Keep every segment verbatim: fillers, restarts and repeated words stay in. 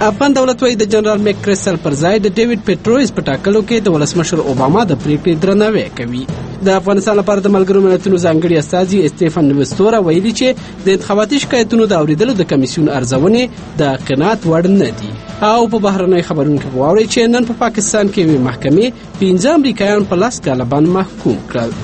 افغان دولت وايي د جنرال میک کرسټل پر ځای د ډیوډ پیټرویس په ټاکلو کې د ولسمشر اوباما د پریکړې درناوی کوي. د افغانستان لپاره د ملګرو ملتونو ځانګړي استازي استیفن وستورا ویلي چې د انتخاباتي شکایتونو د اوریدلو د کمیسیون ارزونې د قناعت وړ نه دي. او په بهرنۍ خبرونو کې واوري چې نن په پاکستان کې وی محکمې پنځه امریکایان په لاس کاله باندې محکوم کړل.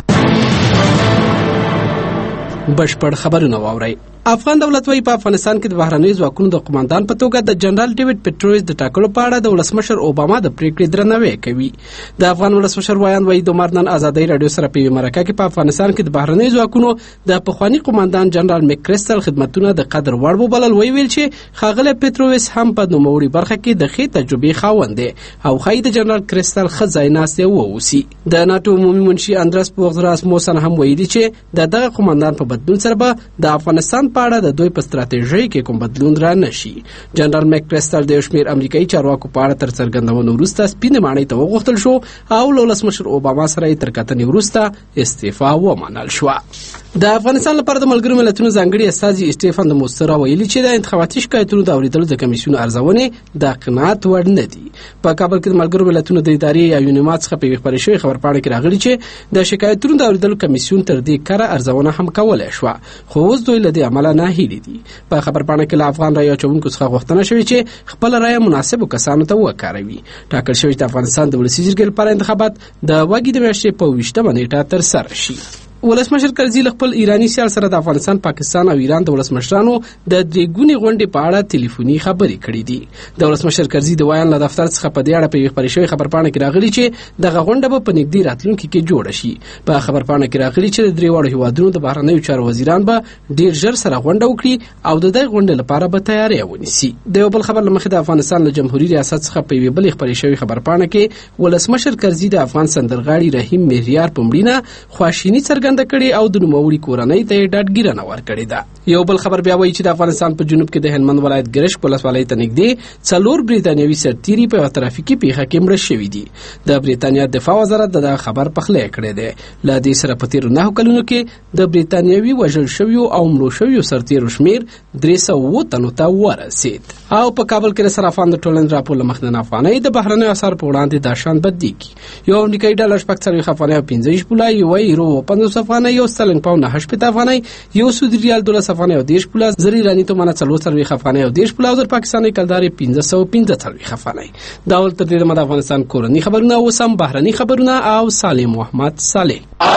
بشپړ خبرونه واوري. افغان دولت وايي په افغانستان کې د بهرنۍ ځواکونو د قوماندان په توګه د جنرال ډیوډ پیټرویس د ټاکلو په اړه د ولسمشر اوباما د پریکړې درناوی کوي. د افغان ولسمشر وایان وايي د مارنن ازادۍ رادیو سره په مرکه کې په افغانستان کې د بهرنۍ ځواکونو د پخوانی قوماندان جنرال میک کرسټل خدمتونه د قدر وړ وبلل. ویل چې ښاغلی پیټرویس هم په نوموړي برخه کې د ښې تجربې خاوند دی او ښایي د جنرال کرسټل ښه ځایناستې واوسي. د ناټو عمومي منشي اندرس پوغز راسموسن هم ویلي چې د دغه قوماندان په بدلون سره به د افغانستان په اړه د دوی په ستراتیژۍ کې کوم بدلون را نشي. جنرال میک کرسټل د شمیر امریکایي چارواکو په اړه تر څرګندونو وروسته سپینې ماڼۍ ته وغوښتل شو او له ولسمشر اوباما سره یې تر کتنې وروسته استعفا ومنل شوه. د افغانستان لپاره د ملګرو ملتونو ځانګړي استازي استیفن د موسترا ویلي چې د انتخاباتي شکایتونو د اوریدلو د کمیسیون ارزونې د قناعت وړ نه دي. په کابل کې د ملګرو ملتونو د ادارې یا یونیمات څخه په خبرې شوې خبرپاڼه کې راغلي چې د شکایتونو د اوریدلو کمیسیون تر دې کره ارزونه هم کولای شوه خو اوس دوی له دې عمله ناهیلي دي. په خبرپاڼه کې له افغان رایې اچوونکو څخه غوښتنه شوې چې خپل رایه مناسبو کسانو ته وکاروي. ټاکل شوی چې د افغانستان د ولسي جرګې لپاره انتخابات د وګړي د میاشتې په ویشتمه نیټه ترسره شي. ولسمشر کرزي له خپل ایرانی سیال سره د افغانستان، پاکستان او ایران د ولسمشرانو د درې ګونې غونډې په اړه ټلیفوني خبرې کړې دي. د ولسمشر کرزي د وایان له دفتر څخه په دې اړه په خبرې شوې خبرپاڼه کې راغلي چې دغه غونډه به په نږدې راتلونکي کې جوړه شي. په خبرپاڼه کې راغلي چې د درې واړو هیوادونو د بهرنیو چارو وزیران به ډیر ژر سره غونډه وکړي او د دې غونډې لپاره به تیاری ونیسي. د یو بل خبر لمخې د افغانستان له جمهوریت ریاست څخه په یوه بل خبرې شوې خبرپاڼه کې ولسمشر کرزي د افغان سندرغاړي رحیم مهریار په مړینه خواشیني څرګنده کړې او د نوموړي کورنۍ ته ډاډګیرنه ورکړې ده. یو بل خبر بیا وایي چې د افغانستان په جنوب کې د هلمند ولایت ګرشک ولسوالۍ ته نږدې څلور بریتانیوي سرتیري په ترافیکي پیښه کې مړه شوي دي. د بریتانیا دفاع وزارت دغه خبر پخلی کړی دی. له دې سره په تیرو نهو کلونو کې د بریتانیوي وژل شویو او مړو شویو سرتیرو شمیر درې سوه اووه تنو ته ورسید. او په کابل کې د صرافان د ټولنې راپور له مخې د افغانۍ د بهرنیو اسعارو په وړاندې دا شان بدلېږي. یو امریکایي ډالر شپږ څلوېښت افغانۍ او پنځه ویشت پوله، یوه یورو اوه پنځوس افغانۍ، یو سترلینګ پاونډ نهه شپېته افغانۍ، یو سعودي ریال دولس افغانۍ او دېرش پوله، زر ایراني تومنه څلور څلوېښت افغانۍ او دېرش پوله او زر پاکستاني کلدارې پنځه سوه پنځه څلوېښت افغانۍ. دا ول تر ډېره د افغانستان کورني خبرونه، اوس هم بهرني خبرونه او سالم محمد صالح.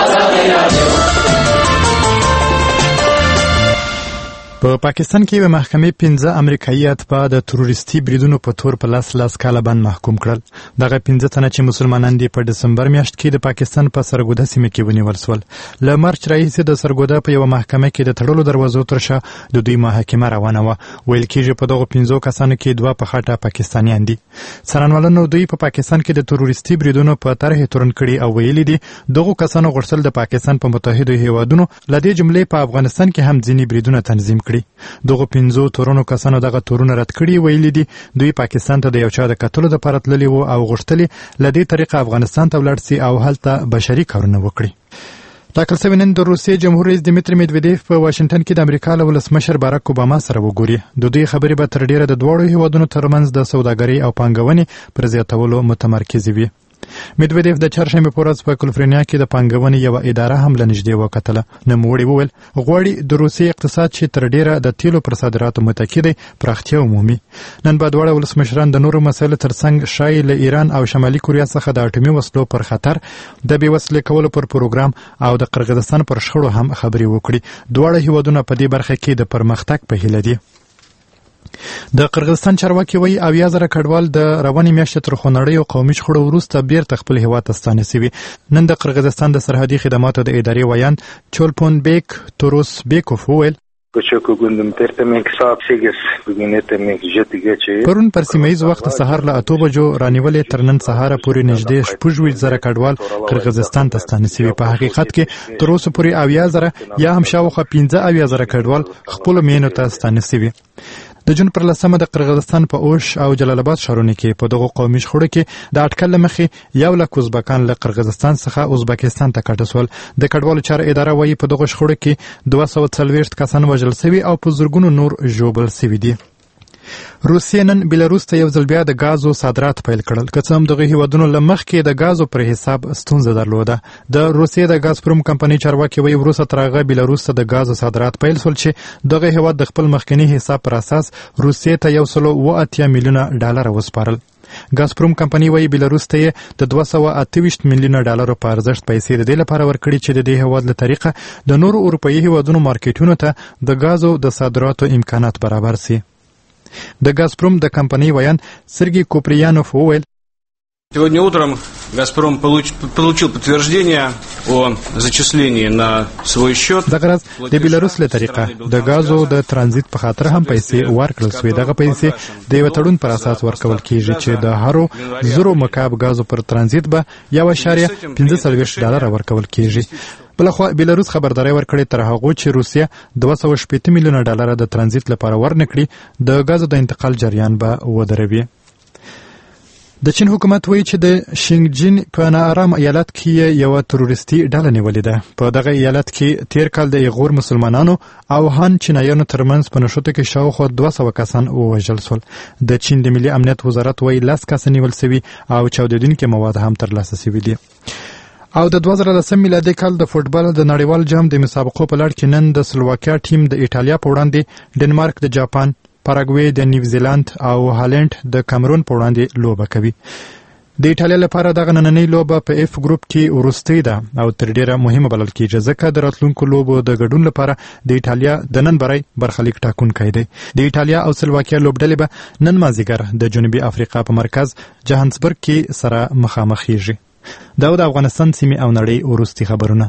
په پاکستان کې به محکمې پنځه امریکایي اتباع د تروریستي بریدونو په تور په لاس لاس کاله باندې محکوم کړل. دغه پنځه تنه چې مسلمانان دي په دسمبر میاشت کې د پاکستان په سرګوده سیمه کې ونیول شول. له مارچ راهیسې د سرګوده په یوه محکمه کې د تړلو دروازو تر شا د دوی محاکمه روانه وه. ویل کېږي په دغو پنځو کسانو کې دوه په خټه پاکستانیان دي. څارنوالانو دوی په پاکستان کې د تروریستي بریدونو په طرح تورن کړي او ویلي دي دغو کسانو غوښتل د پاکستان په متحدو هیوادونو له دې جملې په افغانستان کې هم ځینې بریدونه تنظیم کړي. دغه پنځو تورونو کسانو دغه تورونه رد کړي. ویلي دي دوی پاکستان ته د یو چا د کتلو لپاره تللي وو او غوښتلي له دې طریقه افغانستان ته ولاړ سي او هلته بشري کارونه وکړي. ټاکل شوی نن د روسیې جمهور رئیس دمیتری میدویدیف په واشنګټن کې د امریکا له ولسمشر باراک اوباما سره وګوري. د دوی خبرې به تر ډیره د دواړو هیوادونو ترمنځ د سوداګرۍ او پانګونې پر زیاتولو متمرکزې وي. میدویدیف د چهارشنبې په ورځ په کالیفورنیا کې د پانګونې یوه اداره هم له نږدې وکتله. نوموړي وویل غواړي د روسیې اقتصاد چې تر ډیره د تیلو پر صادراتو متکي دی پراختیا ومومي. نن به دواړه ولسمشران د نورو مسایلو ترڅنګ ښایي له ایران او شمالي کوریا څخه د اټومي وسلو پر خطر، د بې وسلې کولو پر پروګرام او د قرغیزستان پر شخړو هم خبرې وکړي. دواړه هیوادونه په دې برخه کې د پرمختګ په هیله دي. د قرغیزستان چارواکي وایي اویا زره کډوال د روانې میاشتې تر خونړیو قومي شخړو وروسته بیرته خپل هیواد ته ستانه سوي. نن د قرغیزستان د سرحدي خدماتو د ادارې ویان چولپون بیک توروس بیکوف وویل پرون پر سیمه‌ییز وخت سهار له اتو بجو رانیولې تر نن سهاره پورې نږدې شپږ ویشت زره کډوال قرغیزستان ته ستانه سوي. په حقیقت کې تر اوسه پورې اویا زره یا هم شاوخوا پنځه اویا زره کډوال خپلو میینو ته ستانه سوي. د جون پر لسمه د قرغیزستان په اوش او جلال آباد ښارونو کې په دغو قومي شخړو کې د اټکل له مخې یو لک ازبکان له قرغیزستان څخه ازبکستان ته کډه سول. د کډوالو چارو اداره وایي په دغو شخړو کې دوه سوه څلوېښت کسان وژل سوي او په زرګونو نور ژوبل سوي دي. روسیې نن بیلاروس ته یو ځل بیا د غازو صادرات پیل کړل، که څه هم دغه هیوادونو له مخکې د غازو پر حساب ستونزه درلوده. د روسیې د غازپروم کمپنۍ چارواکي وایي وروسته تر هغه بیلاروس ته د غازو صادرات پیل شول چې دغه هیواد د خپل مخکني حساب پر اساس روسیې ته یو سل او اتیا میلیونه ډالر وسپارل. غازپروم کمپنۍ وایي بیلاروس ته د دوه سوه اته ویشت میلیونه ډالرو په ارزښت پیسې د دې لپاره ورکړي چې د دې هیواد له طریقه د نورو اروپایي هیوادونو مارکیټونو ته د غازو د صادراتو امکانات برابر سي. د غازپروم د کمپنۍ ویان سرګي کوپریانوف وویل Сегодня утром «Газпром» получ, получил подтверждение о зачислении на свой счет. دغه راز د بیلاروس له طریقه د غازو د ترانزیت په خاطر هم پیسې ورکړل شوې. دغه پیسې د یو تړون پر اساس ورکول کیږي چې د هرو زرو مکعب غازو پر ترانزیت به یو اشاریه پنځه څلوېښت ډالر ورکول کیږي. بلخوا بیلاروس خبرداري ورکړې تر هغه چې روسیه دوه سوه شپېته میلیونه ډالر د ترانزیت لپاره ورنکړي د غازو د انتقال جریان به ودروي. د چین حکومت وایي چې د شینګجین په ناارام ایالت کې یو تروریستي ډله نیولې ده. په دغه ایالت کې تیر کال د ایغور مسلمانانو او هان چینایانو ترمنځ په نښتو کې شاوخوا دوه سوه کسان ووژل شول. د چین د ملي امنیت وزارت وایي لس کسه نیول شوي او چاودېدونکي مواد هم ترلاسه شوي دي. او د دوه زره لسم میلادي کال د فوټبال د نړیوال جام د مسابقو په لړ کې نن د سلوواکیا ټیم د ایټالیا په وړاندې ډنمارک د جاپان پاراګوي د نیوزیلند او هالند د کامرون په وړاندې لوبه کوي. د ایټالیا لپاره دغه نننۍ لوبه په اف ګروپ کې وروستۍ ده او تر ډیره مهمه بلل کېږي ځکه د راتلونکو لوبو د ګډون لپاره د ایټالیا د نن بری برخلیک ټاکونکی دی. د ایټالیا او سلوواکیا لوبډلې به نن مازدیګر د جنوبي افریقا په مرکز جهانسبرګ کې سره مخامخېږي. دا د افغانستان سیمې او نړۍ وروستي خبرونه.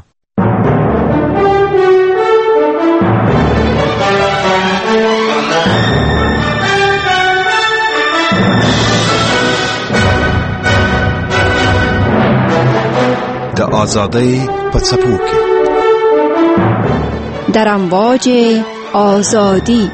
د آزادۍ په څپو کې در امواج آزادی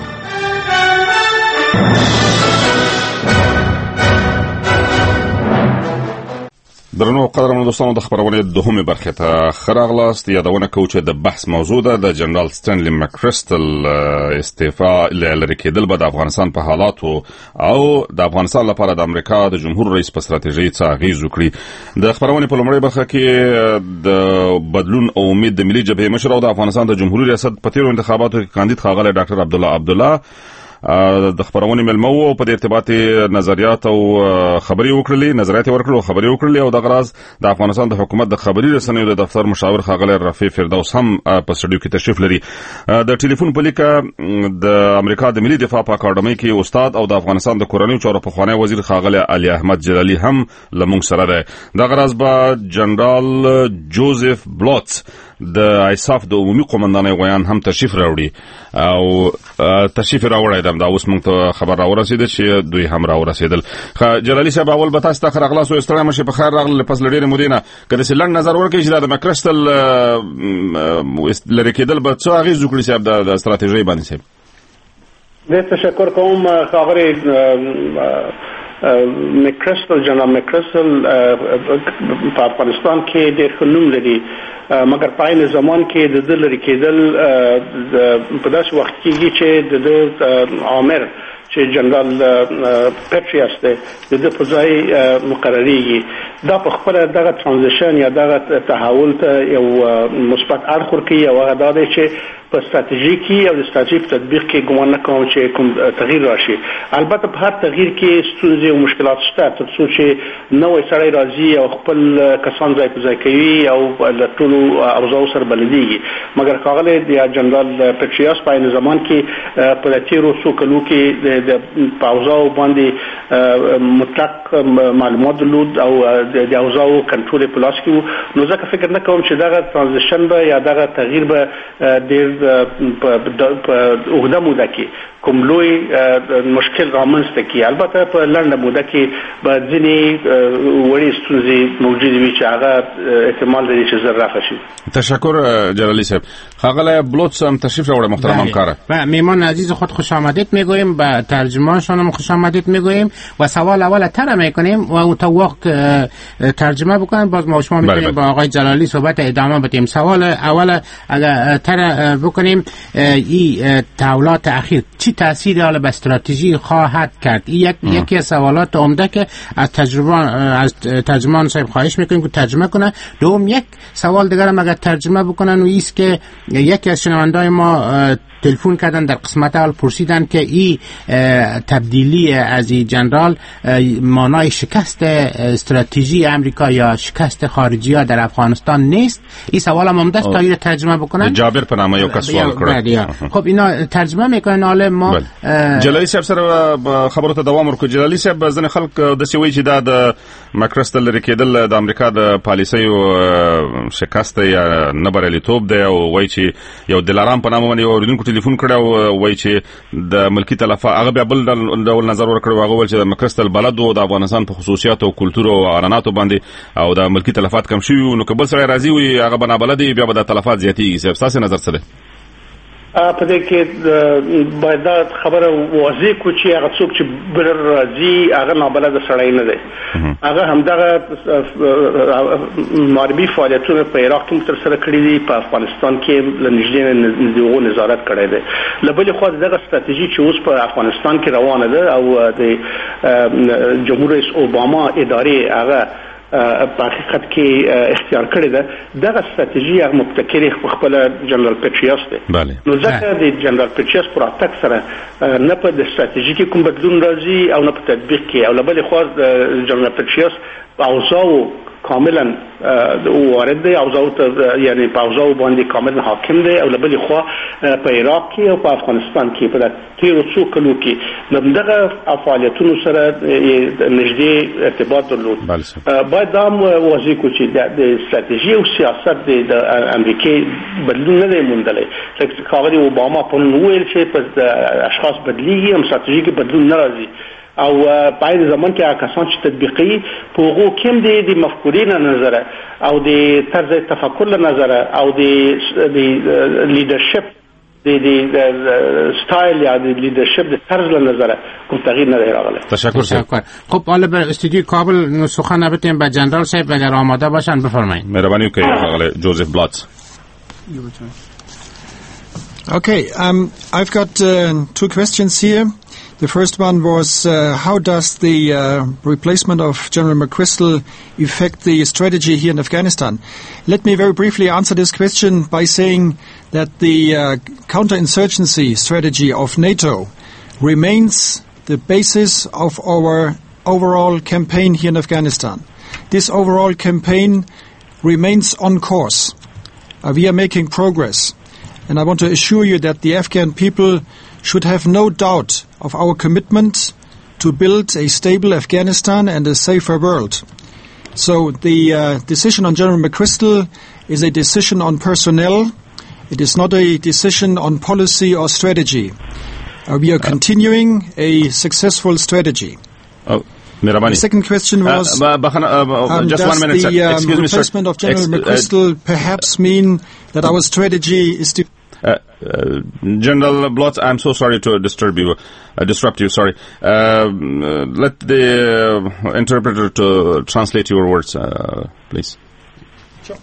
درنو قدرمنو دوستانو د خبرونې دوهمې برخې ته ښه راغلاست. یادونه کوو چې د بحث موضوع ده د جنرال سټنلي مکرسټل استعفا لرې کېدل به د افغانستان په حالاتو او د افغانستان لپاره د امریکا د جمهور رئیس په ستراتیژۍ څه اغېز وکړي. د خبرونې په لومړۍ برخه کې د بدلون او امید د ملي جبهې مشر او د افغانستان د جمهوریت ریاست په تیرو انتخاباتو کې کاندید ښاغلی ډاکټر عبدالله عبدالله د خبرونې ملمه وو په دې ارتباط نظریات او خبري وکړلې نظریات ورکړو خبري وکړلې او د غراز د افغانستان د حکومت د خبري رسنیو د دفتر مشاور ښاغلی رفیع فردوس هم په سټډیو کې تشریف لري. د ټلیفون په لیکه د امریکا د ملي دفاع په اکاډمۍ کې استاد او د افغانستان د کورنیو چارو پخوانی وزیر ښاغلی علي احمد جلالي هم لمونږ سره دی. د غراز به جنرال جوزف بلوتس د ایساف د عمومي قومندانۍ غویان هم تشریف راوړي او تشریف راوړی دا اوس موږ ته خبر راورسېده چې دوی هم راورسېدل. جلالي صاحب اول به تاسو ته ښه راغلاست او ستړی مه شئ، په خیر راغلل. پس له ډېرې مودې نه که داسې لنډ نظر ورکړئ چې دا د مکرسټل لرې کېدل به څه اغېز وکړي صاحب د ستراتیژۍ باندې صاحب؟ زه تشکر کوم ښاغلی مکرسټل جنرال مکرسټل په افغانستان کې ډېر ښه نوم لري، مګر په عین زمان کې د ده لرې کېدل په داسې وخت کېږي چې د ده عامر چې جنرال پیټریاس دی د ده په ځای مقرریږي. دا په خپله دغه ترانزیشن یا دغه تحول ته یو مثبت اړخ ورکوي او هغه دا دی چې په ستراتیژي کې او د ستراتیژي په تطبیق کې ګمان نه کوم چې کوم تغییر راشي. البته په هر تغییر کې ستونزې او مشکلات شته تر څو چې نوی سړی راځي او خپل کسان ځای په ځای کوي او له ټولو اوضاعو سره بلدېږي. مګر ښاغلی د جنرال پیټریاس په عین زمان کې په تېرو څو کلو کې د په اوضاعو باندې مطلق معلومات درلود او د اوضاعو کنټرول یې په لاس کې و. نو ځکه فکر نه کوم چې دغه ترانزیشن به یا دغه تغییر به ډېر په اوږده موده کې کوم لوی مشکل رامنځته کړي. البته په لنډه موده کې به ځینې وړې ستونزې موجودې وي چې هغه احتمال لري چې ژر رفع شي. تشکر جلالی صاحب. ښاغلی بلوتس هم تشریف راوړه محترم همکاره. و میهمان عزیز خود خوش آمدید میگوییم، به ترجمه‌شان هم خوش آمدید میگوییم و سوال اول تر میکنیم و اون تا وقت ترجمه بکنیم باز ما شما میتونیم با آقای جلالی صحبت ادامه بدیم. سوال اول اگر تر بکنیم این تحولات اخیر چی تاثیر حالا به استراتژی خواهد کرد؟ یک یکی از سوالات عمده که از تجربه از ترجمان صاحب خواهش میکنیم که ترجمه کنه. دوم یک سوال دیگر هم اگر ترجمه بکنن و ایست که یکی از شنوندای ما تلفن کردن در قسمت اول پرسیدن که این تبدیلی از این جنرال مانای شکست استراتژی امریکا یا شکست خارجی ها در افغانستان نیست. این سوال هم عمده است تا این ترجمه بکنن. جابر پنامه یو کس سوال کرد. خب اینا ترجمه میکنن. حالا ما جلالی صاحب سره خبرو ته دوام ورکو. جلالی صاحب ځنه خلک د سوي چې دا د ماکرستل لري کېدل د امریکا د پالیسیو شکست یا نه بریالیتوب دی او وایي چې یو دلارام په نامه باندې اوریدونکو ټلیفون کړو وایي چې د ملکی تلفات هغه بیا بل ډول نظر ورکړو. هغه ول چې د ماکرستل بلدو د افغانستان په خصوصیات او کلتور او اعلاناتو باندې او د ملکی تلفات کم شوی نو کبل سره راضي وي هغه بنا بلدي بیا به د تلفات زیاتیږي. صاحب تاسو نظر څه دی؟ په دې کې باید دا خبره واضح کو چې هغه څوک چې بل راځي هغه نابلد سړی نه دی. هغه همدغه ماربي فعالیتونه په عراق کې تر سره کړی دي، په افغانستان کې لنجدي دغه نظارت کړی دی. لبل خو دغه ستراتیژي چې اوس په افغانستان کې روانه ده او د جمهور رئیس اوباما ادارې هغه په حقیقت کې اختیار کړی ده. دغه ستراتیژي هغه مبتکر خپل جنرال پیټریاس دی. نو ځکه د جنرال پیټریاس پر اتک سره نه په د ستراتیژي کې کوم بدلون راځي او نه په تطبیق کې. او لبل خو جنرال پیټریاس اوضاع کاملا وارد دی، اوضاع یعنی په اوضاع باندې کاملا حاکم دی. او لبل خو په عراق کې او په افغانستان کې په تیرو څو کلو کې دغه فعالیتونو سره نږدې ارتباط درلود. باید دا واضح کو چې د ستراتیژي او سیاست د امریکای بدلون نه دی موندلی. لکه کاغذ اوباما په نوم ویل چې په اشخاص بدلیږي هم ستراتیژي کې بدلون نه راځي. او په دې زمان کې کسان چې تطبیقي په هغه کوم دي د مفکورین نظر او د طرز تفکر نظر او د لیدرشپ د د سټایل یا د لیدرشپ د طرز نظر کوم تغییر نه راغلی. تشکر تشکر. خب حالا به استودیو کابل سخن بتیم با جنرال صاحب اگر آماده باشن بفرمایید. مهربانی کنید آقای جوزف بلاتز. Okay, um, I've got uh, two questions here. The first one was uh, how does the uh, replacement of General McChrystal affect the strategy here in Afghanistan? Let me very briefly answer this question by saying that the uh, counterinsurgency strategy of NATO remains the basis of our overall campaign here in Afghanistan. This overall campaign remains on course. Uh, we are making progress. And I want to assure you that the Afghan people should have no doubt of our commitment to build a stable Afghanistan and a safer world. So the uh, decision on General McChrystal is a decision on personnel. It is not a decision on policy or strategy. Uh, we are continuing a successful strategy. Oh. The second question was, uh, uh, uh, uh, um, just does one minute, the um, Excuse replacement me, of General Ex- McChrystal uh, perhaps mean that our strategy is to... Uh, uh, General Blotz, I'm so sorry to disturb you, uh, disrupt you, sorry. Uh, uh, let the uh, interpreter to translate your words, uh, please. Sure.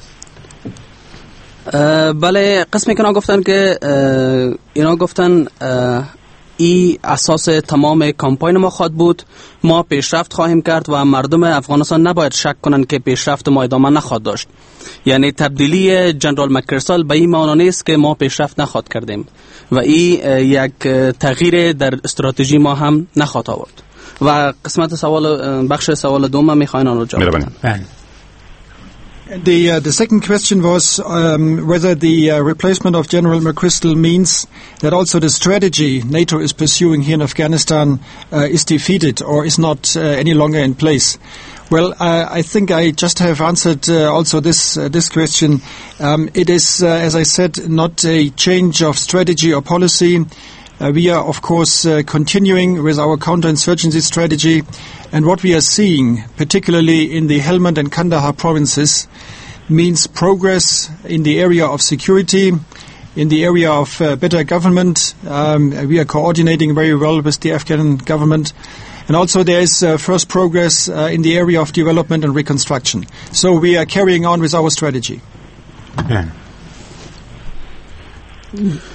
بله قسمی که اینا گفتن که اینا گفتن ای اساس تمام کامپاین ما خواهد بود. ما پیشرفت خواهیم کرد و مردم افغانستان نباید شک کنند که پیشرفت ما ادامه نخواهد داشت. یعنی تبدیلی جنرال مکرسال به این معنا نیست که ما پیشرفت نخواهد کردیم و این یک تغییر در استراتژی ما هم نخواهد آورد. و قسمت سوال بخش سوال دوم میخواین آن رو جواب بدن. The, uh, the second question was um, whether the uh, replacement of General McChrystal means that also the strategy NATO is pursuing here in Afghanistan uh, is defeated or is not uh, any longer in place. Well, uh, I think I just have answered uh, also this uh, this question. Um, it is, uh, as I said, not a change of strategy or policy. Uh, we are, of course, uh, continuing with our counterinsurgency strategy, and what we are seeing, particularly in the Helmand and Kandahar provinces, means progress in the area of security, in the area of uh, better government. Um, we are coordinating very well with the Afghan government. And also there is uh, first progress uh, in the area of development and reconstruction. So we are carrying on with our strategy. Yeah.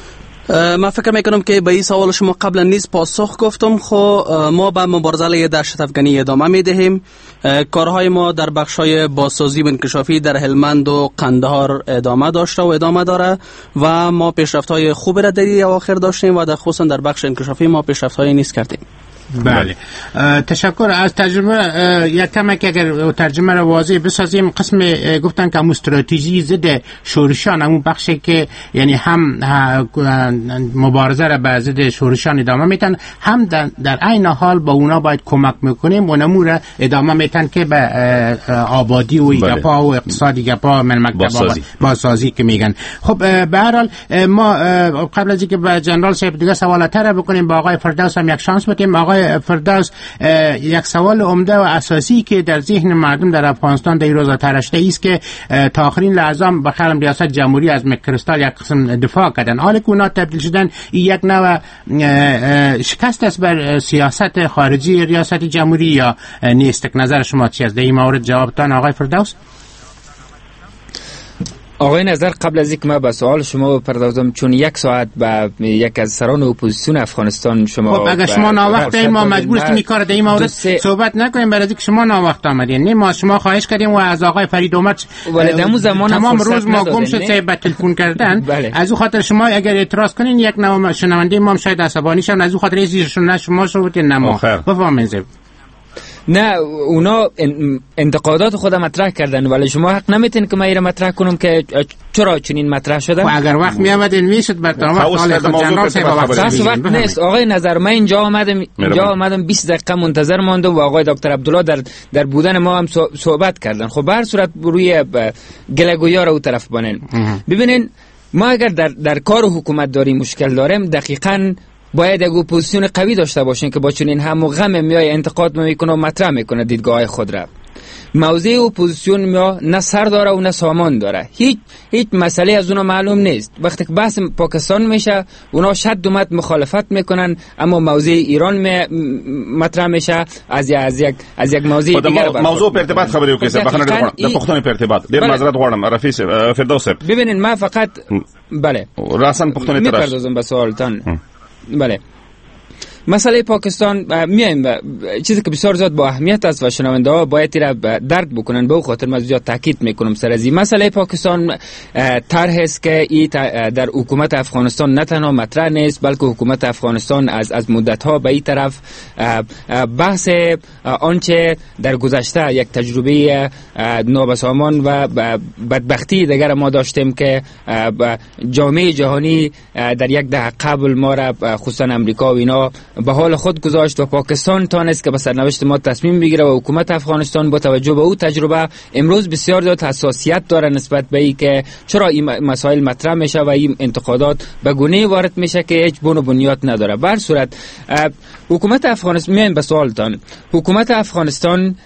من فکر میکنم که به این سوال شما قبلا نیز پاسخ گفتم. خو ما به مبارزه علیه دهشت افغانی ادامه میدهیم. کارهای ما در بخش‌های بازسازی و انکشافی در هلمند و قندهار ادامه داشته و ادامه داره و ما پیشرفت‌های خوبی را در این اواخر داشتیم و در خصوصا در بخش انکشافی ما پیشرفت‌های نیز کردیم. بله تشکر. از تجربه یک کمک اگر ترجمه را واضح بسازیم، قسم گفتن که استراتژی ضد شورشان، همون بخشی که یعنی هم مبارزه را به ضد شورشان ادامه میتن، هم در عین حال با اونا باید کمک میکنیم و نمو را ادامه میتن که به آبادی و گپا و اقتصادی گپا من مکتب بازسازی که میگن. خب به هر حال ما قبل از اینکه به جنرال صاحب دیگه سوالات را بکنیم، با آقای فردوس هم یک شانس بدیم. آقای فردوس، یک سوال عمده و اساسی که در ذهن مردم در افغانستان در این روزا تراشته است که تا آخرین لحظه بخرم ریاست جمهوری از مک‌کریستال یک قسم دفاع کردن، حالا که اونا تبدیل شدن یک نوع شکست است بر سیاست خارجی ریاست جمهوری یا نیست؟ نظر شما چی است در این مورد؟ جوابتان آقای فردوس. آقای نظر، قبل از اینکه ما به سوال شما بپردازم، چون یک ساعت به یک از سران اپوزیسیون افغانستان شما، خب اگر شما ناوقت ما مجبور هستیم این کار در این مورد صحبت نکنیم، برای اینکه شما ناوقت آمدین. نه ما شما خواهش کردیم و از آقای فرید اومد تمام روز ما گم شد سه به تلفن کردن. از او خاطر شما اگر اعتراض کنین یک نوع شنونده ما شاید عصبانی شون، از او خاطر ایشون شما شو نما بفهمید. نه اونا انتقادات خود مطرح کردن، ولی شما حق نمیتین که من ایره مطرح کنم که چرا چنین مطرح شدن. و اگر وقت می آمدین میشد برتر وقت حال خود جنرال صاحب وقت نیست. آقای نظر، من اینجا آمدم اینجا آمدم بیست دقیقه منتظر ماندم و آقای دکتر عبدالله در در بودن ما هم صحبت کردن. خب به هر صورت روی گلگویا رو طرف بنن. ببینین ما اگر در در کار حکومت داری مشکل داریم، دقیقاً باید یک اپوزیسیون قوی داشته باشین که با چنین هم و غم میای انتقاد میکنه و مطرح میکنه دیدگاه خود را. موضع اپوزیسیون میا نه سر داره و نه سامان داره. هیچ هیچ مسئله از اونها معلوم نیست. وقتی که بحث پاکستان میشه اونا شد و مد مخالفت میکنن، اما موضع ایران می مطرح میشه از از یک از یک موضوع دیگه. موضوع په ارتباط خبرې وکړه بخنه د پښتون په ارتباط ډیر معذرت غواړم رفیع فردوس. ببینین ما فقط بله راسن پښتون ته میپردازم به سوالتان. بله مسئله پاکستان میایم چیزی که بسیار زیاد با اهمیت است و شنونده ها باید را درک بکنن، به او خاطر من زیاد تاکید میکنم سر از این مسئله پاکستان. طرح است که این در حکومت افغانستان نه تنها مطرح نیست، بلکه حکومت افغانستان از از مدت ها به این طرف بحث آنچه در گذشته یک تجربه نابسامان و بدبختی دیگر ما داشتیم که جامعه جهانی در یک دهه قبل ما را خصوصا امریکا و اینا به حال خود گذاشت و پاکستان تانست که به سرنوشت ما تصمیم بگیره و حکومت افغانستان با توجه به او تجربه امروز بسیار زیاد حساسیت داره نسبت به این که چرا این مسائل مطرح میشه و این انتقادات به گونه وارد میشه که هیچ بن و بنیاد نداره. به هر صورت حکومت افغانستان، میایم به سوالتان، حکومت افغانستان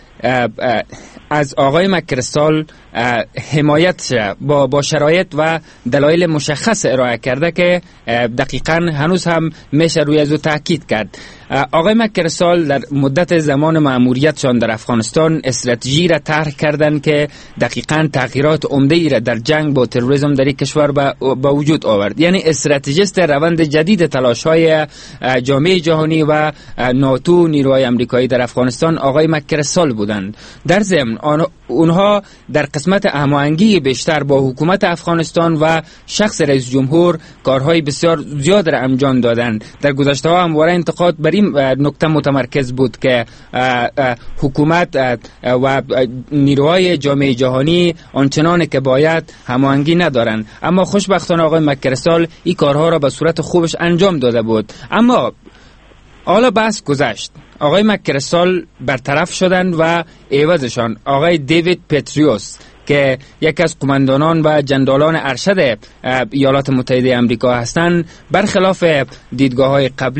از آقای مک‌کریستال حمایت شه با با شرایط و دلایل مشخص ارائه کرده که دقیقاً هنوز هم میشه روی از او تاکید کرد. آقای مک‌کریستال در مدت زمان مأموریتشان در افغانستان استراتژی را طرح کردند که دقیقاً تغییرات عمده‌ای را در جنگ با تروریسم در این کشور به وجود آورد. یعنی استراتژیست روند جدید تلاش‌های جامعه جهانی و ناتو نیروهای آمریکایی در افغانستان آقای مک‌کریستال بودند. در ضمن اونها در قسمت هماهنگی بیشتر با حکومت افغانستان و شخص رئیس جمهور کارهای بسیار زیاد را انجام دادند. در گذشته ها همواره انتقاد بر این نکته متمرکز بود که حکومت و نیروهای جامعه جهانی آنچنان که باید هماهنگی ندارند، اما خوشبختانه آقای مک‌کریستال این کارها را به صورت خوبش انجام داده بود. اما حالا بحث گذشت، آقای مک‌کریستال برطرف شدند و عوضشان آقای دیوید پتریوس که یکی از قماندانان و جنرالان ارشد ایالات متحده آمریکا هستند، برخلاف دیدگاه‌های قبلی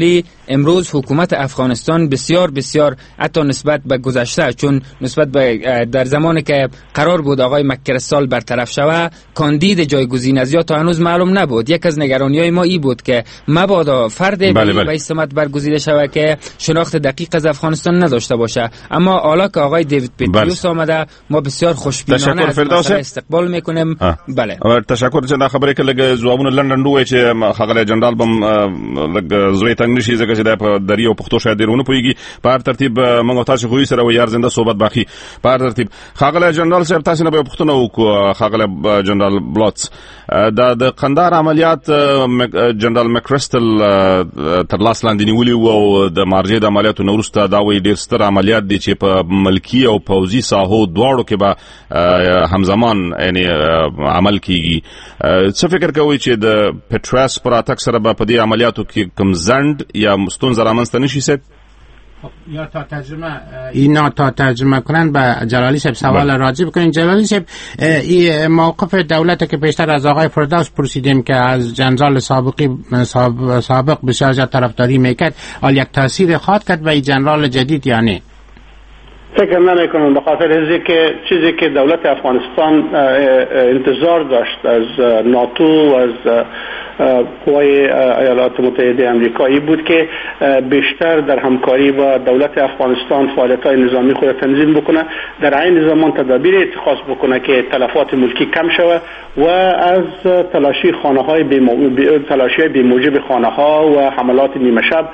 امروز حکومت افغانستان بسیار بسیار حتی نسبت به گذشته، چون نسبت به در زمانی که قرار بود آقای مکرستال برطرف شود کاندید جایگزین از یا تا هنوز معلوم نبود. یک از نگرانی‌های ما این بود که مبادا فرد به استمت برگزیده شود که شناخت دقیق از افغانستان نداشته باشه. اما حالا که آقای دیوید پتریوس آمده ما بسیار خوشبینانه از مسئله استقبال میکنیم. بله تشکر چې دا خبره کې لګ ځوابونه لندن دوی چې خغله جنرال بم لګ زوی تنگ نشي ځکه چې د دریو پښتو شاید ډیرونه پويږي په هر ترتیب موږ تاسو خو یې سره و یار زنده صحبت باقي په هر ترتیب خغله جنرال صاحب تاسو نه به پښتنه وکړو. خغله جنرال بلوتس د قندهار عملیات جنرال مکرستل تر لاس لاندې نیولې او د مارجې د عملیاتو نورسته دا وی ډیر ستر عملیات دي چې په ملکی او پوځي ساحو دواړو کې به همزمان یعنی عمل کیږي. څه فکر کوي چې د پټراس پر اتاک سره به په دې عملیاتو کې کم زند یا مستون رامنځته نشي سید؟ یا تا ترجمه اینا تا ترجمه کنن به جلالی صاحب سوال راجع بکنین. جلالی صاحب این موقف دولت که پیشتر از آقای فردوس پرسیدیم که از جنرال سابقی سابق بسیار زیاد طرفداری میکرد، آل یک تاثیر خواهد کرد به این جنرال جدید یا نه؟ فکر نمی کنم، به خاطر ازی که چیزی که دولت افغانستان انتظار داشت از ناتو، از قوای ایالات متحده آمریکایی بود که بیشتر در همکاری با دولت افغانستان فعالیت‌های نظامی خود تنظیم بکنه، در عین زمان تدابیر اتخاذ بکنه که تلفات ملکی کم شود و از تلاشی خانه‌های تلاشی بی‌موجب خانه‌ها و حملات نیمه شب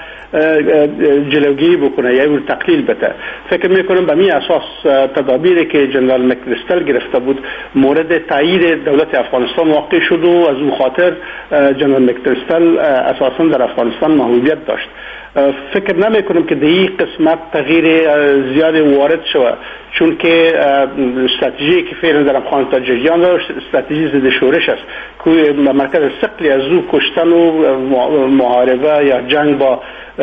جلوگیری بکنه یا اون تقلیل بده. فکر می‌کنم به می اساس تدابیری که جنرال مکرستل گرفته بود مورد تایید دولت افغانستان واقع شد و از اون خاطر جنرال مکرستل اساساً در افغانستان محبوبیت داشت. فکر نمی کنم که در این قسمت تغییر زیاد وارد شود، چون که استراتژی که فعلا در افغانستان جریان داشت استراتژی ضد شورش است که مرکز ثقلی از او کشتن و محاربه یا جنگ با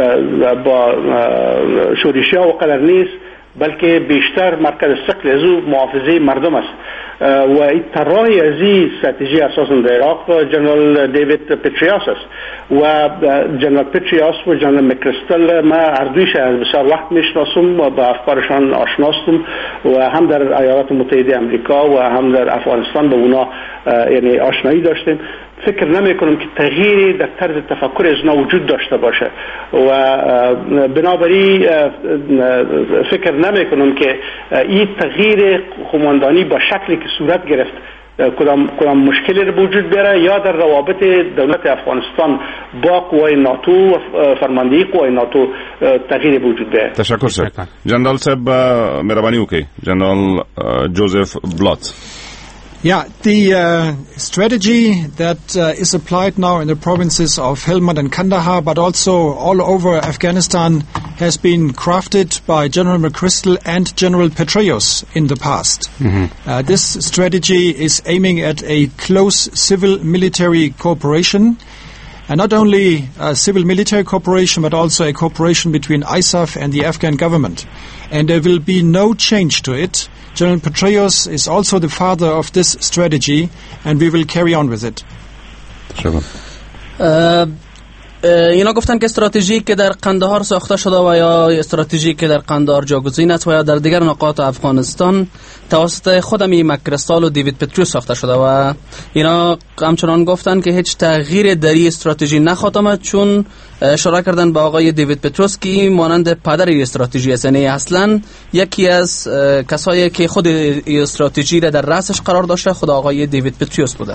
با شورشی ها و قدر نیست، بلکه بیشتر مرکز ثقل از او محافظه مردم است و این طراحی از این استراتژی اساساً در عراق جنرال دیوید پتریوس است و جنرال پتریوس و جنرال مکرستل ما اردویش از بسیار وقت میشناسم و با افکارشان آشناستم و هم در ایالات متحده آمریکا و هم در افغانستان به اونا یعنی آشنایی داشتیم. فکر نمی کنم که تغییری در طرز تفکر از اونا وجود داشته باشه و بنابراین فکر نمی کنم که این تغییر قماندانی با شکلی که صورت گرفت کدام کدام مشکلی رو وجود بیاره یا در روابط دولت افغانستان با قوای ناتو و فرماندهی قوای ناتو تغییر وجود بیاره. تشکر سر جنرال صاحب مهربانی وکړئ. جنرال جوزف بلوت. Yeah, the uh, strategy that uh, is applied now in the provinces of Helmand and Kandahar, but also all over Afghanistan, has been crafted by General McChrystal and General Petraeus in the past. Mm-hmm. Uh, this strategy is aiming at a close civil-military cooperation, and not only a civil-military cooperation, but also a cooperation between I S A F and the Afghan government. And there will be no change to it. General Petraeus is also the father of this strategy, and we will carry on with it. Sure. Uh, اینا گفتن که استراتژی که در قندهار ساخته شده و یا استراتژی که در قندهار جاگزین است و یا در دیگر نقاط افغانستان توسط خودمی مکرستال و دیوید پتریوس ساخته شده و اینا همچنان گفتن که هیچ تغییر در این استراتژی نخواهد آمد، چون اشاره کردن به آقای دیوید پتریوس که مانند پدر این استراتژی است، یعنی اصلا یکی از کسایی که خود این استراتژی را در رأسش قرار داشته خود آقای دیوید پتریوس بوده.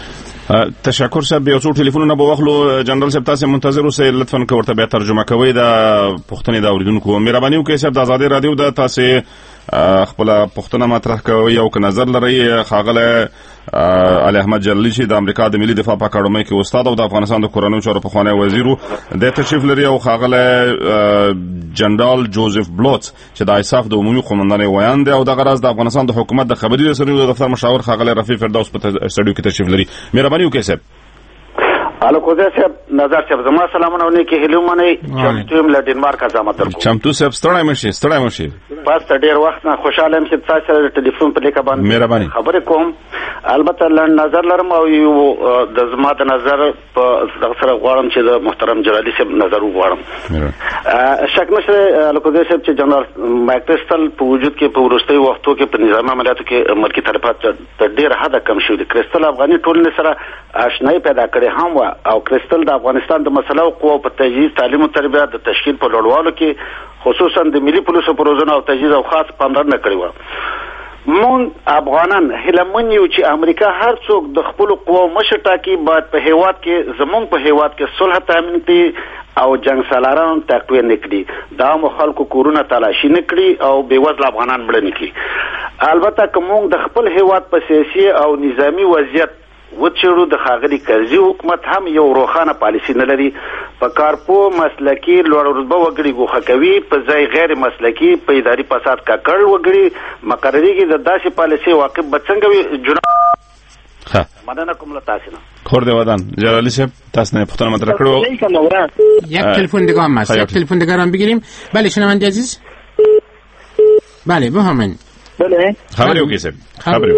تشکر صاحب. یو څو ټلیفونونه به واخلو. جنرال صاحب تاسو منتظر اوسئ، لطفا که ورته بیا ترجمه کوئ دا پښتنې د اوریدونکو. مهرباني وکړئ صاحب د آزادۍ رادیو د تاسو خپل پښتنه مطرح کوي او که نظر لرئ. ښاغلی علي احمد جلالی چې د امریکا د ملي دفاع په اکاډمۍ کې استاد او د افغانستان د کورنیو چارو پخوانی وزیر و د تشریف لري، او ښاغلی جنرال جوزف بلوت چې د ایساف د عمومي قومندان ویان دی او دغه راز د افغانستان د حکومت د خبري رسنیو د دفتر مشاور ښاغلی رفیع فردوس په سټډیو کې تشریف لري. مهرباني وکړئ صاحب. الو کوزه صاحب نظر صاحب زما سلامونه ونی کې هلو منی چمتو م لډنمارک ازامت درکو. چمتو صاحب ستړی مشي ستړی مشي پس ډیر وخت نه خوشاله یم چې تاسو سره ټلیفون په لیکه باندې مهرباني خبرې کوم. البته لن نظر لرم او یو د زما د نظر په سره غواړم چې د محترم جلالي صاحب نظر وغواړم شک نشته لکه صاحب چې جنرال ماکرسټل په وجود کې په ورستي وختو کې په نظام عملیاتو کې ملکی طرفات تر ډیر حد کم شو دي کرسټل افغاني ټولنې سره آشناي پیدا کړې هم او کرسټل د افغانستان د مسله او قوه په تجهیز تعلیم او تربیت د تشکیل په لوړوالو کې خصوصا د ملي پولیسو پروژو او تجهیز او خاص پاملرنه کړې و مون افغانان هلمن یو چې امریکا هر څوک د خپل قوو مشر ټاکي باید په هیواد کې زمونږ په هیواد کې صلح تامین کړي او جنگ سالاران تقویه نکړي دا مخالکو کورونه تلاشي نکړي او بیوزل افغانان مړ نکړي البته کوم د خپل هیواد په سیاسي او نظامی وضعیت وچړو د خاغلی کرزي حکومت هم یو روخانه پالیسی نه لري په کارپو مسلکی لوړ رتبه وګړي ګوښه کوي په ځای غیر مسلکی په اداري فساد ککړ وګړي مقرریږي د داسې پالیسی واقع بڅنګ وي جناب ها مننه کوم له تاسو نه خور دی ودان جلالی صاحب تاسو نه پښتنه مطرح کړو یک تلفن دیگه هم هست یک تلفن دیگه هم بگیریم بله شنونده عزیز بله بفرمایید بله خبری وکړئ صاحب خبری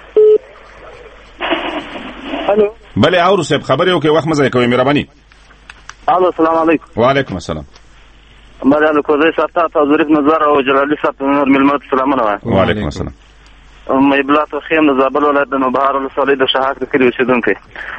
الو بله اورو صاحب خبرې وکړئ وخت مه ضایع کوئ مهرباني الو السلام علیکم وعلیکم السلام مرحبا کوزه ساته تاسو ظریف نظر او جلالی صاحب نور ملمت سلامونه وعلیکم السلام مې بلاتو خیم د زابل ولایت د نوبهار ولسوالۍ د شهادت کلی اوسیدونکی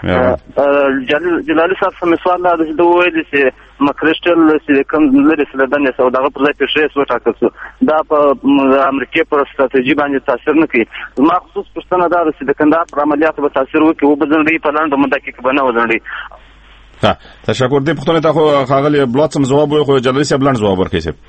جلالی صاحب سم سوال دا د وایي چې ماکرسټل چې کوم لري سلدان یې دغه پر ځای پیښې وټاکل شو دا په امریکا پر ستراتیژي باندې تاثیر نه کوي ما خصوص پښتنه دا چې د کندهار پر عملیاتو به تاثیر وکړي او بزنډي په لاندې مده کې بنه وزنډي ها تشکر دې پښتنه ته خو خاغلی بلاتم جواب وي خو جلالی صاحب لاند جواب ورکړي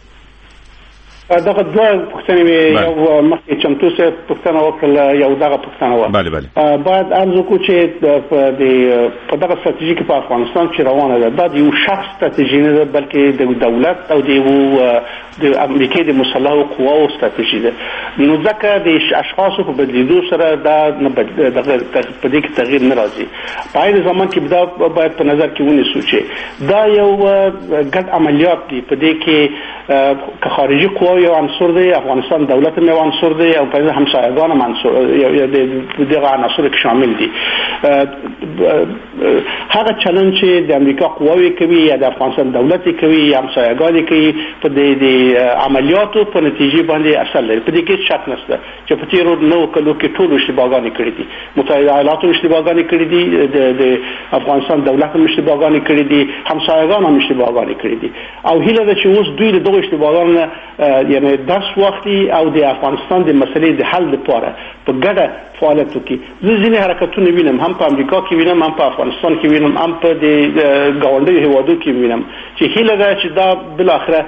دغه دوه پوښتنې مې یو مخکې چمتو سه پوښتنه وکړه یو دغه پوښتنه و بله بله باید عرض وکړو چې په دغه ستراتیژي کې په افغانستان چې روانه ده دا د یو شخص ستراتیژي نه ده بلکې د دولت او د یو د امریکای د مسلحو قواو ستراتیژي ده نو ځکه د اشخاصو په بدلیدو سره دا نه په دې کې تغییر نه راځي په عین زمان کې دا باید په نظر کې ونیسو چې دا یو ګډ عملیات دی په دې کې که خارجي قوا یو عنصر دی افغانستان دولت هم یو عنصر دی او په همسایگان هم عنصر یو د دغه عناصر کې شامل دي هغه چلن چې د امریکا قواوی کوي یا د افغانستان دولت کوي یا همسایگان کوي په دې عملیاتو په نتیجه باندې اثر لري په دې کې شک نشته چې په تیرو نو کلو کې ټول اشتباهات کړې دي متحده ایالات هم اشتباهات کړې دي د افغانستان دولت هم اشتباهات کړې دي همسایگان هم اشتباهات کړې دي او هیله ده چې اوس دوی دغه اشتباهات یعنی درس وختي او د افغانستان د مسلې د حل لپاره په ګډه فعالیت وکړي زه ځینې حرکتونه وینم هم په امریکا کې وینم هم په افغانستان کې وینم هم په د ګاونډیو هیوادو کې وینم چې هیله ده چې دا بل اخره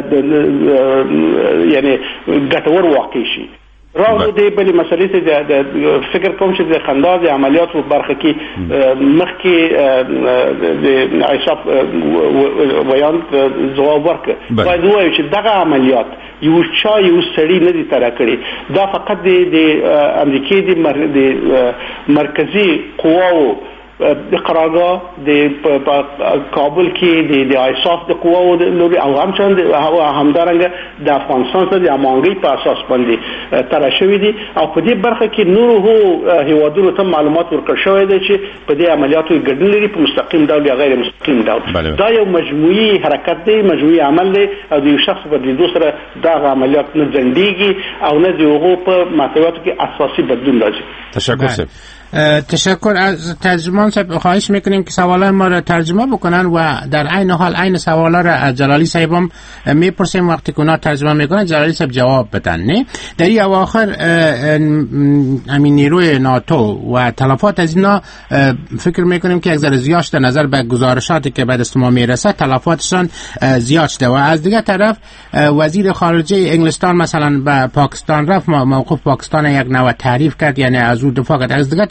یعنی ګټور واقع شي راو دې بلې مسلې ته د فکر کوم چې د خندا د عملیاتو برخه کې مخکې د عیساف ویان ځواب ورکړ باید وایو چې دغه عملیات یو چا یو سړی نه دي تر کړی دا فقط د امریکای د مرکزی قواو د قرارداد د کابل کې د د عیساف د قواو لوري او هم چند همدارنګه د افغانستان سره د امانګي په اساس باندې تر شوی دي او په دې برخه کې نور هو هیوادونو ته معلومات ورکړ شوی دی چې په دې عملیاتو ګډون لري په مستقیم ډول یا غیر مستقیم ډول دا یو مجموعي حرکت دی مجموعي عمل دی او د یو شخص په دې سره دا عملیات نه ځندېږي او نه د هغو په محتویاتو کې اساسي بدلون راځي تشکر سر تشکر از ترجمان صاحب خواهش میکنیم که سوالای ما را ترجمه بکنن و در عین حال عین سوالا را از جلالی صاحب هم میپرسیم وقتی که اونا ترجمه میکنن جلالی صاحب جواب بدن نه در این اواخر همین نیروی ناتو و تلفات از اینا فکر میکنیم که یک ذره زیاد در نظر به گزارشاتی که به دست ما میرسه تلفاتشان زیاد شده و از دیگه طرف وزیر خارجه انگلستان مثلا به پاکستان رفت موقف پاکستان یک نوع تعریف کرد یعنی از او دفاع کرد از دیگه طرف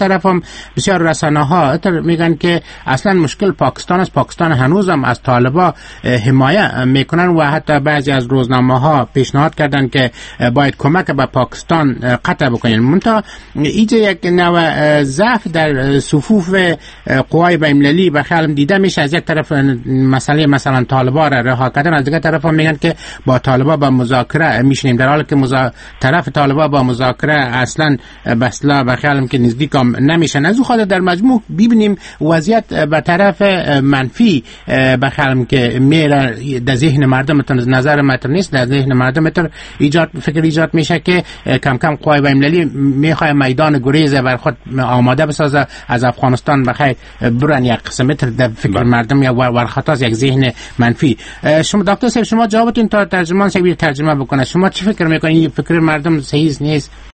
طرف هم بسیار رسانه ها میگن که اصلا مشکل پاکستان است، پاکستان هنوزم از طالبا حمایه میکنن و حتی بعضی از روزنامه ها پیشنهاد کردن که باید کمک به پاکستان قطع بکنین. منتها اینجا یک نوع ضعف در صفوف قوای بین‌المللی به خیالم دیده میشه. از یک طرف مسئله مثلا طالبا را رها کردن، از دیگر طرف هم میگن که با طالبا با مذاکره میشینیم، در حالی که مزا... طرف طالبا با مذاکره اصلا بسلا به خیالم که نزدیک هم نمیشن. از او خاطر در مجموع ببینیم وضعیت به طرف منفی به خیالم که میره در ذهن مردم، نظر متر نیست، در ذهن مردم متر ایجاد فکر ایجاد میشه که کم کم قوای بین‌المللی میخواد میدان گریز بر خود آماده بسازه، از افغانستان بخیر برن. یک قسم متر در فکر مردم یا ورخطاز یک ذهن منفی. شما دکتر صاحب شما جوابتون تا ترجمان صاحب ترجمه بکنه، شما چی فکر میکنید؟ این فکر مردم صحیح نیست؟